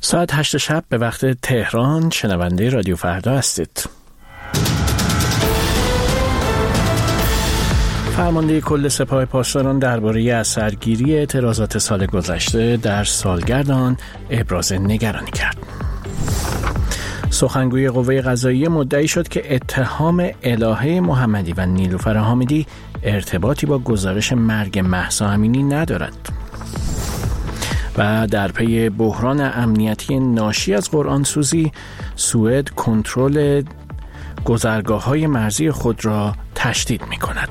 ساعت 8 شب به وقت تهران شنونده رادیو فردا هستید. فرمانده کل سپاه پاسداران درباره اثرگیری اعتراضات سال گذشته در سالگرد آن ابراز نگرانی کرد. سخنگوی قوه قضاییه مدعی شد که اتهام الهه محمدی و نیلوفر حامدی ارتباطی با گزارش مرگ مهسا امینی ندارد. و در پی بحران امنیتی ناشی از قرآنسوزی، سوئد کنترل گذرگاه‌های مرزی خود را تشدید می‌کند.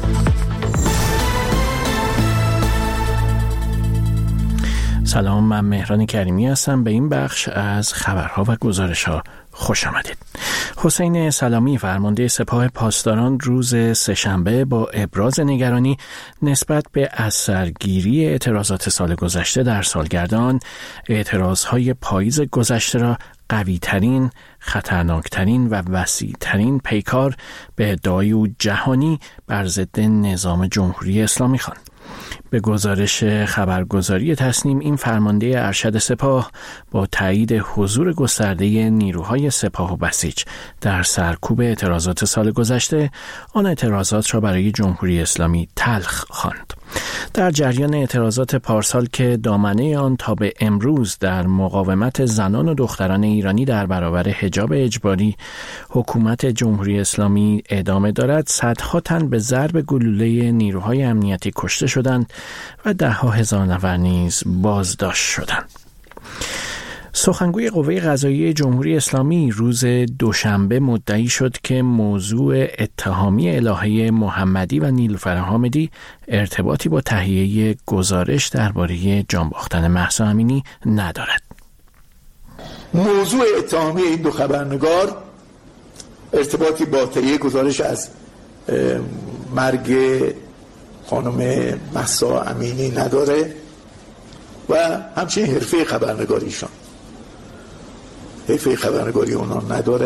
سلام، من مهران کریمی هستم. به این بخش از خبرها و گزارش‌ها خوش آمدید. حسین سلامی فرمانده سپاه پاسداران روز سه‌شنبه با ابراز نگرانی نسبت به اثرگیری اعتراضات سال گذشته در سالگرد آن، اعتراضهای پاییز گذشته را قوی‌ترین، خطرناکترین و وسیع‌ترین پیکار به ادعای او جهانی بر ضد نظام جمهوری اسلامی خواند. به گزارش خبرگزاری تصنیم، این فرمانده ارشد سپاه با تایید حضور گسترده نیروهای سپاه و بسیج در سرکوب اعتراضات سال گذشته، آن اعتراضات را برای جمهوری اسلامی تلخ خواند. در جریان اعتراضات پارسال که دامنه آن تا به امروز در مقاومت زنان و دختران ایرانی در برابر حجاب اجباری حکومت جمهوری اسلامی ادامه دارد، صدها تن به ضرب گلوله نیروهای امنیتی کشته شدند و ده‌ها هزار نفر نیز بازداشت شدند. سخنگوی قوه قضاییه جمهوری اسلامی روز دوشنبه مدعی شد که موضوع اتهامی الهه محمدی و نیلوفر حامدی ارتباطی با تهیه گزارش درباره جان باختن مهسا امینی ندارد. موضوع اتهامی این دو خبرنگار ارتباطی با تهیه گزارش از مرگ خانم مهسا امینی نداره و همچنین حرفه خبرنگاریشان، حرفه خبرنگاری اونا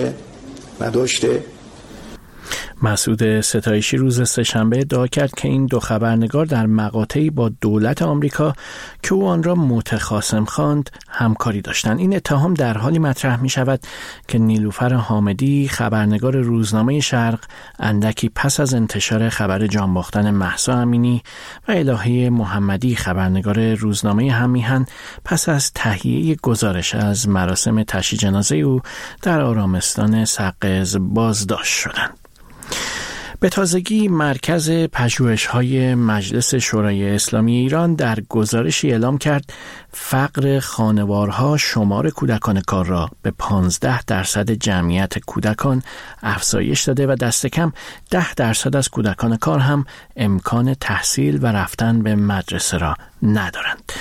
نداشته. مسعود ستایشی روز سه‌شنبه ادعا کرد که این دو خبرنگار در مقاطعی با دولت آمریکا که او آن را متخاصم خواند همکاری داشتند. این اتهام در حالی مطرح می شود که نیلوفر حامدی خبرنگار روزنامه شرق اندکی پس از انتشار خبر جان باختن مهسا امینی و الهه محمدی خبرنگار روزنامه هم‌میهن پس از تهیه گزارش از مراسم تشییع جنازه او در آرامستان سقز بازداشت شدند. به تازگی مرکز پژوهش‌های مجلس شورای اسلامی ایران در گزارشی اعلام کرد فقر خانوارها شمار کودکان کار را به 15% جمعیت کودکان افزایش داده و دست کم 10% از کودکان کار هم امکان تحصیل و رفتن به مدرسه را ندارند.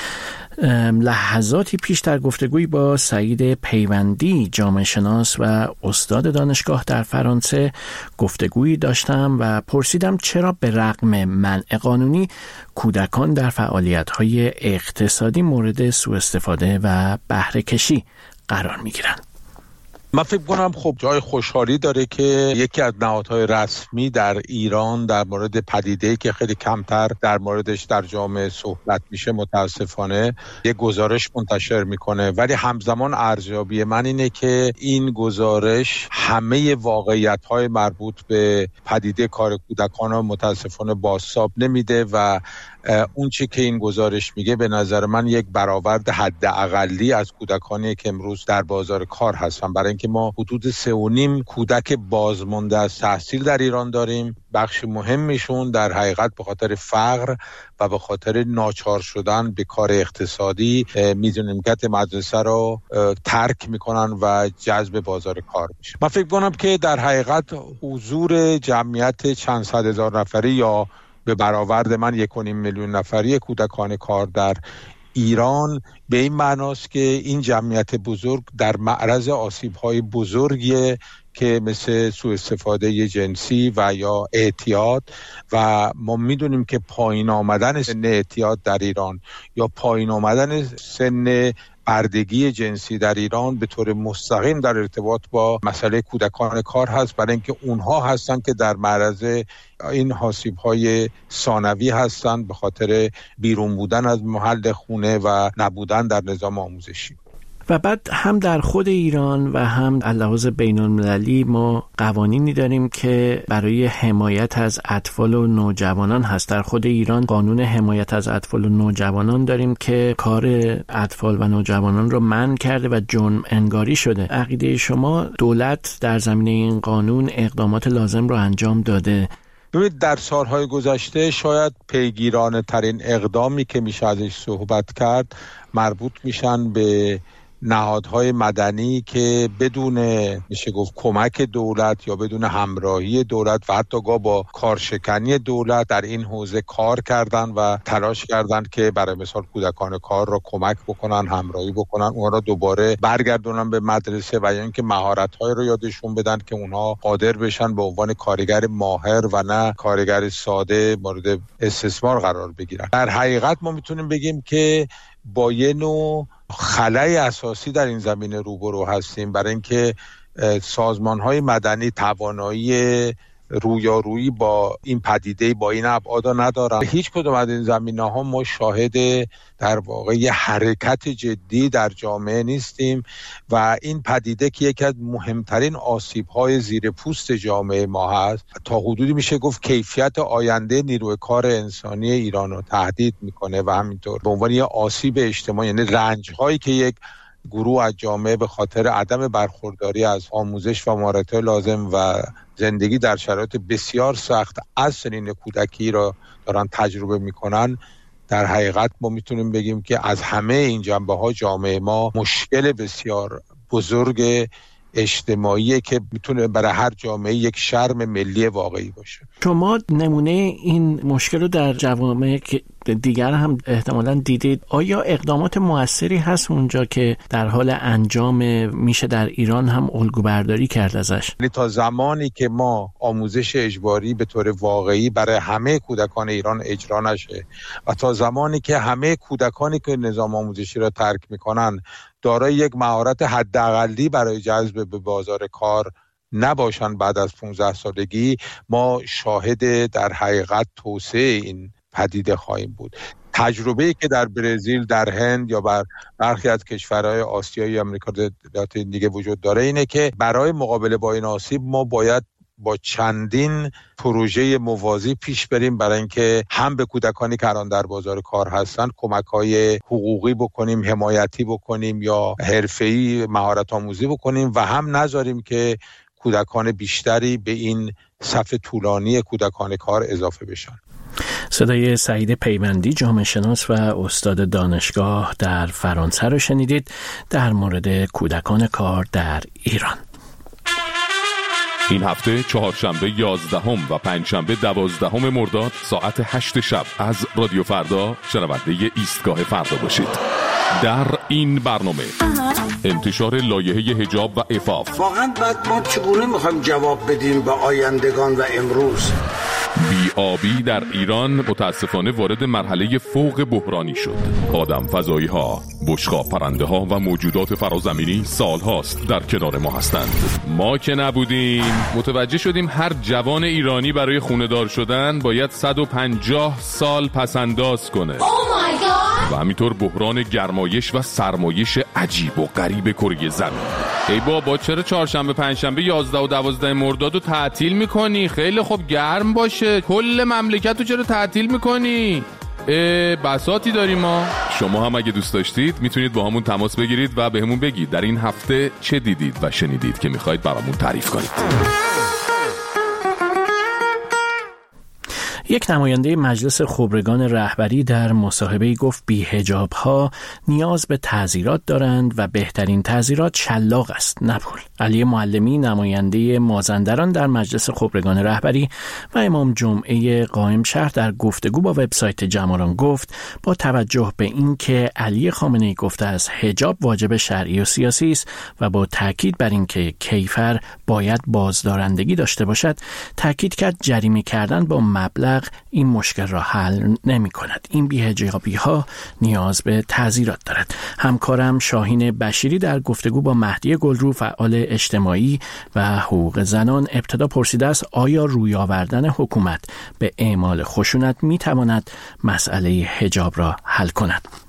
لحظاتی پیش در گفتگوی با سعید پیوندی جامعه شناس و استاد دانشگاه در فرانسه گفتگویی داشتم و پرسیدم چرا به رغم منع قانونی کودکان در فعالیت‌های اقتصادی مورد سوء استفاده و بهره کشی قرار می‌گیرند. من فکر کنم خب جای خوشحالی داره که یکی از نهادهای رسمی در ایران در مورد پدیده‌ای که خیلی کمتر در موردش در جامعه صحبت میشه متاسفانه یک گزارش منتشر میکنه، ولی همزمان ارزیابی من اینه که این گزارش همه واقعیت‌های مربوط به پدیده کار کودکان رو متاسفانه بازتاب نمیده و اون چی که این گزارش میگه به نظر من یک برآورد حداقلی از کودکانی که امروز در بازار کار هستن، برای اینکه ما حدود 3.5 کودک بازمانده از تحصیل در ایران داریم. بخش مهمیشون در حقیقت به خاطر فقر و به خاطر ناچار شدن به کار اقتصادی میزانیت مدرسه رو ترک میکنن و جذب بازار کار میشه. من فکر کنم که در حقیقت حضور جمعیت چند صد هزار نفری یا به برآورد من 1.5 میلیون نفری کودکان کار در ایران به این معناست که این جمعیت بزرگ در معرض آسیب‌های بزرگیه که مثل سوء استفاده جنسی و یا اعتیاد، و ما میدونیم که پایین آمدن سن اعتیاد در ایران یا پایین آمدن سن بردگی جنسی در ایران به طور مستقیم در ارتباط با مسئله کودکان کار هست، برای اینکه اونها هستن که در معرض این آسیب‌های ثانوی هستن به خاطر بیرون بودن از محل خونه و نبودن در نظام آموزشی. و بعد هم در خود ایران و هم لحاظ بین‌المللی ما قوانینی داریم که برای حمایت از اطفال و نوجوانان هست. در خود ایران قانون حمایت از اطفال و نوجوانان داریم که کار اطفال و نوجوانان رو منع کرده و جرم انگاری شده. عقیده شما دولت در زمینه این قانون اقدامات لازم رو انجام داده؟ ببینید در سالهای گذشته شاید پیگیرانه ترین اقدامی که میشه ازش صحبت کرد مربوط میشن به نهادهای مدنی که بدون میشه گفت کمک دولت یا بدون همراهی دولت و حتی با کارشکنی دولت در این حوزه کار کردن و تلاش کردن که برای مثال کودکان کار را کمک بکنن، همراهی بکنن، اونها را دوباره برگردونن به مدرسه و یا اینکه مهارت‌های رو یادشون بدن که اونها قادر بشن به عنوان کارگر ماهر و نه کارگر ساده مورد استثمار قرار بگیرن. در حقیقت ما میتونیم بگیم که با یه نوع خلای اساسی در این زمینه روبرو هستیم، برای اینکه سازمان‌های مدنی توانایی رویارویی با این پدیده با این ابعاد ندارن. هیچ کدوم از این زمینه‌ها ما شاهد در واقع یه حرکت جدی در جامعه نیستیم و این پدیده که یکی از مهمترین آسیب‌های زیر پوست جامعه ما هست، تا حدودی میشه گفت کیفیت آینده نیروی کار انسانی ایران رو تهدید میکنه و همینطور به عنوان یه آسیب اجتماعی، یعنی رنج‌هایی که یک گروه از جامعه به خاطر عدم برخورداری از آموزش و مهارت‌های لازم و زندگی در شرایط بسیار سخت از سنین کودکی را دارن تجربه میکنن، در حقیقت ما میتونیم بگیم که از همه این جنبه‌ها جامعه ما مشکل بسیار بزرگ اجتماعی که میتونه برای هر جامعه یک شرم ملی واقعی باشه. شما نمونه این مشکل رو در جوامع که دیگر هم احتمالاً دیدید. آیا اقدامات موثری هست اونجا که در حال انجام میشه در ایران هم الگو برداری کرد ازش؟ تا زمانی که ما آموزش اجباری به طور واقعی برای همه کودکان ایران اجرا نشه و تا زمانی که همه کودکانی که نظام آموزشی را ترک میکنن دارای یک مهارت حداقلی برای جذب به بازار کار نباشن بعد از 15 سالگی، ما شاهد در حقیقت توسعه این پدیده خواهیم بود. تجربه‌ای که در برزیل، در هند یا بر برخی از کشورهای آسیایی یا آمریکا لاتین دیگه وجود داره اینه که برای مقابله با این آسیب ما باید با چندین پروژه موازی پیش بریم برای اینکه هم به کودکانی که الان در بازار کار هستن کمک‌های حقوقی بکنیم، حمایتی بکنیم یا حرفه‌ای مهارت آموزی بکنیم و هم نذاریم که کودکان بیشتری به این صف طولانی کودکان کار اضافه بشن. صدای سعید پیوندی، جامعه شناس و استاد دانشگاه در فرانسه رو شنیدید در مورد کودکان کار در ایران. این هفته چهارشنبه 11 و پنجشنبه 12 مرداد ساعت 8 شب از رادیو فردا شنونده ایستگاه فردا باشید. در این برنامه انتشار لایحه حجاب و عفاف. واقعا بعد ما چگونه میخوایم جواب بدیم به آیندگان و امروز؟ بی‌آبی در ایران متاسفانه وارد مرحله فوق بحرانی شد. آدم فضایی ها، بشقاب پرنده ها و موجودات فرازمینی سال هاست در کنار ما هستند. ما که نبودیم متوجه شدیم هر جوان ایرانی برای خونه‌دار شدن باید 150 سال پسنداز کنه. و همینطور بحران گرمایش و سرمایش عجیب و غریب کره زمین. ای بابا چرا چهارشنبه پنجشنبه 11 و 12 مرداد رو تعطیل میکنی؟ خیلی خوب گرم باشه، کل مملکت رو چرا تعطیل میکنی؟ بساطی داریم ما. شما هم اگه دوست داشتید میتونید با همون تماس بگیرید و بهمون بگید در این هفته چه دیدید و شنیدید که میخواید برامون تعریف کنید. یک نماینده مجلس خبرگان رهبری در مصاحبه‌ای گفت بی‌حجاب‌ها نیاز به تعزیرات دارند و بهترین تعزیرات شلاق است، نه پول. علی معلمی، نماینده مازندران در مجلس خبرگان رهبری و امام جمعه قائم شهر در گفتگو با وبسایت جماران گفت با توجه به اینکه علی خامنه‌ای گفته است حجاب واجب شرعی و سیاسی است و با تاکید بر اینکه کیفر باید بازدارندگی داشته باشد، تاکید کرد جریمه کردن با مبلغ این مشکل را حل نمی کند. این بی‌حجابی ها نیاز به تعزیرات دارد. همکارم شاهین بشیری در گفتگو با مهدی گلرو، فعال اجتماعی و حقوق زنان، ابتدا پرسیده است آیا روی آوردن حکومت به اعمال خشونت می تواند مسئله حجاب را حل کند؟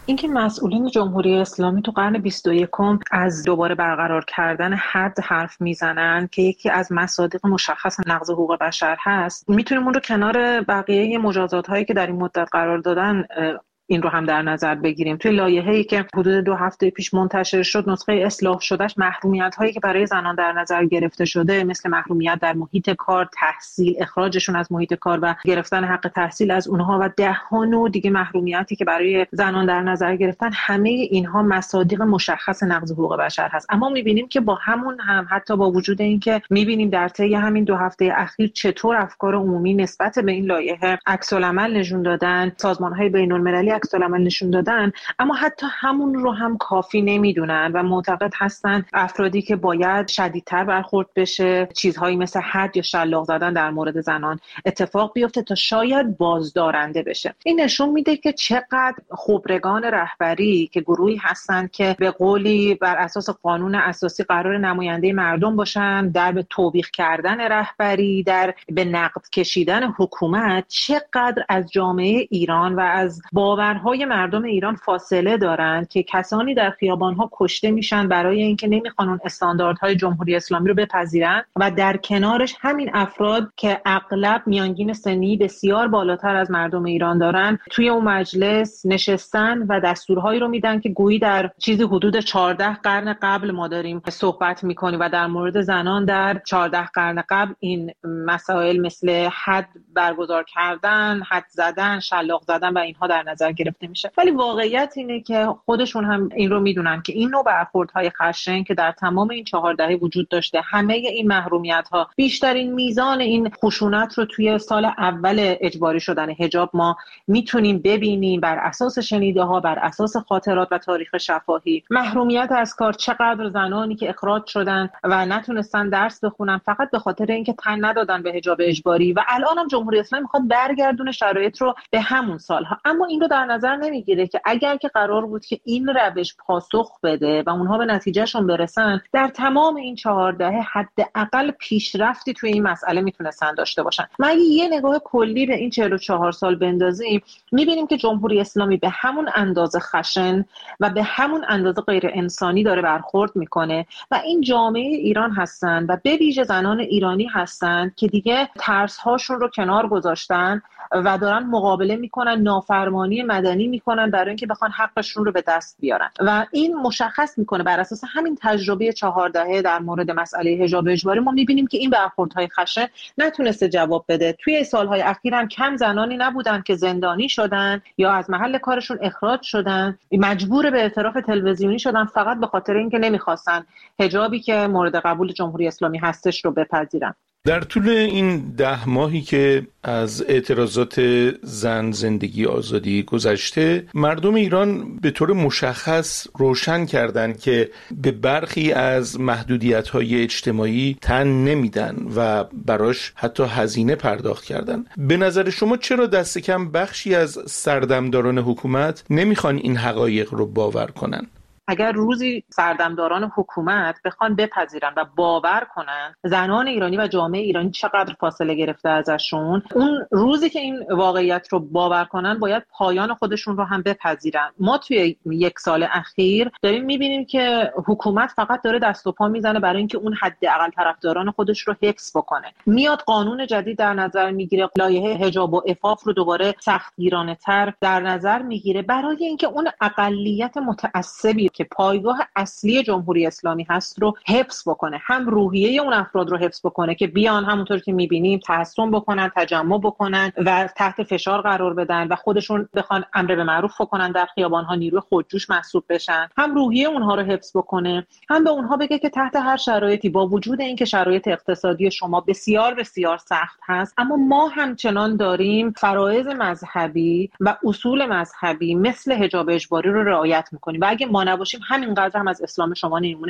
اینکه مسئولین جمهوری اسلامی تو قرن 21 از دوباره برقرار کردن حد حرف میزنن که یکی از مصادیق مشخص نقض حقوق بشر هست، میتونیم اون رو کنار بقیه مجازات هایی که در این مدت قرار دادن این رو هم در نظر بگیریم. توی لایحه‌ای که حدود 2 هفته پیش منتشر شد، نسخه اصلاح شدهش محرومیت‌هایی که برای زنان در نظر گرفته شده، مثل محرومیت در محیط کار، تحصیل، اخراجشون از محیط کار و گرفتن حق تحصیل از اونها و ده‌ها نوع دیگه محرومیتی که برای زنان در نظر گرفتن، همه اینها مصادیق مشخص نقض حقوق بشر هست. اما می‌بینیم که با همون هم، حتی با وجود اینکه می‌بینیم در طی همین 2 هفته اخیر چطور افکار عمومی نسبت به این لایحه عکس‌العمل نشون دادن، سازمان‌های بین‌المللی عکس‌العمل نشون دادن، اما حتی همون رو هم کافی نمیدونن و معتقد هستن افرادی که باید شدیدتر برخورد بشه، چیزهایی مثل حد یا شلاق زدن در مورد زنان اتفاق بیفته تا شاید بازدارنده بشه. این نشون میده که چقدر خبرگان رهبری که گروهی هستن که به قولی بر اساس قانون اساسی قرار نماینده مردم باشن، در به توبیخ کردن رهبری، در به نقد کشیدن حکومت، چقدر از جامعه ایران و از باورهای مردم ایران فاصله دارند که کسانی در خیابانها کشته میشن برای اینکه نمیخوان اون استانداردهای جمهوری اسلامی رو بپذیرن و در کنارش همین افراد که اغلب میانگین سنی بسیار بالاتر از مردم ایران دارن توی اون مجلس نشستن و دستورهایی رو میدن که گویی در چیزی حدود 14 قرن قبل ما داریم صحبت میکنیم و در مورد زنان در 14 قرن قبل این مسائل مثل حد برگزار کردن، حد زدن، شلاق زدن و اینها در نظر گرفته میشه. ولی واقعیت اینه که خودشون هم این رو میدونن که این نوع برخوردهای خشن که در تمام این 4 دهه وجود داشته، همه این محرومیت‌ها، بیشترین میزان این خشونت رو توی سال اول اجباری شدن حجاب ما میتونیم ببینیم بر اساس شنیده‌ها، بر اساس خاطرات و تاریخ شفاهی. محرومیت از کار، چقدر زنانی که اخراج شدن و نتونستن درس بخونن فقط به خاطر اینکه تن ندادن به حجاب اجباری، و الان هم جمهوری اسلامی میخواد برگردونه شرایط رو به همون سالها. اما این رو در نظر نمیگیره که اگر که قرار بود که این روش پاسخ بده و اونها به نتیجهشون برسن، در تمام این 4 دهه حداقل پیشرفتی توی این مسئله میتونستن داشته باشن. ما اگه یه نگاه کلی به این 44 سال بندازیم، میبینیم که جمهوری اسلامی به همون اندازه خشن و به همون اندازه غیر انسانی داره برخورد میکنه و این جامعه ایران هستن و به ویژه زنان ایرانی هستن که دیگه ترس هاشون رو کنار گذاشتن و دارن مقابله میکنن، نافرمانی مدنی میکنن برای اینکه بخوان حقشون رو به دست بیارن و این مشخص میکنه بر اساس همین تجربه 4 دهه در مورد مسئله حجاب اجباری ما میبینیم که این برخوردهای خشن نتونسته جواب بده. توی سالهای اخیر هم کم زنانی نبودن که زندانی شدن یا از محل کارشون اخراج شدن، مجبور به اعتراف تلویزیونی شدن فقط به خاطر اینکه نمیخواستن حجابی که مورد قبول جمهوری اسلامی هستش رو بپذیرن. در طول این 10 ماهی که از اعتراضات زن زندگی آزادی گذشته، مردم ایران به طور مشخص روشن کردند که به برخی از محدودیت‌های اجتماعی تن نمیدن و براش حتی هزینه پرداخت کردن. به نظر شما چرا دست کم بخشی از سردمداران حکومت نمیخوان این حقایق رو باور کنن؟ اگر روزی سردمداران حکومت بخوان بپذیرن و باور کنن زنان ایرانی و جامعه ایرانی چقدر فاصله گرفته ازشون، اون روزی که این واقعیت رو باور کنن باید پایان خودشون رو هم بپذیرن. ما توی 1 سال اخیر داریم میبینیم که حکومت فقط داره دست و پا میزنه برای اینکه اون حداقل طرفداران خودش رو حفظ بکنه. میاد قانون جدید در نظر میگیره، لایحه حجاب و عفاف رو دوباره سختگیرانه‌تر در نظر میگیره برای اینکه اون اقلیت متعصبی که پایگاه اصلی جمهوری اسلامی هست رو حفظ بکنه، هم روحیه اون افراد رو حفظ بکنه که بیان همونطور که میبینیم تحصن بکنن، تجمع بکنن و تحت فشار قرار بدن و خودشون بخوان امر به معروف بکنن، در خیابان‌ها نیروی خودجوش محسوب بشن، هم روحیه اونها رو حفظ بکنه، هم به اونها بگه که تحت هر شرایطی، با وجود اینکه شرایط اقتصادی شما بسیار بسیار سخت هست، اما ما همچنان داریم فرایض مذهبی و اصول مذهبی مثل حجاب اجباری رو رعایت میکنیم و اگه ما نباشیم همینقدر هم از اسلام شما نمیمونه.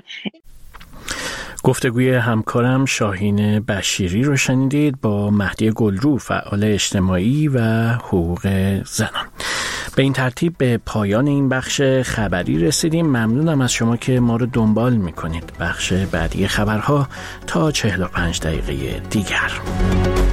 گفتگوی همکارم شاهین بشیری رو شنیدید با مهدی گلرو، فعال اجتماعی و حقوق زنان. به این ترتیب به پایان این بخش خبری رسیدیم. ممنونم از شما که ما رو دنبال میکنید. بخش بعدی خبرها تا 45 دقیقه دیگر.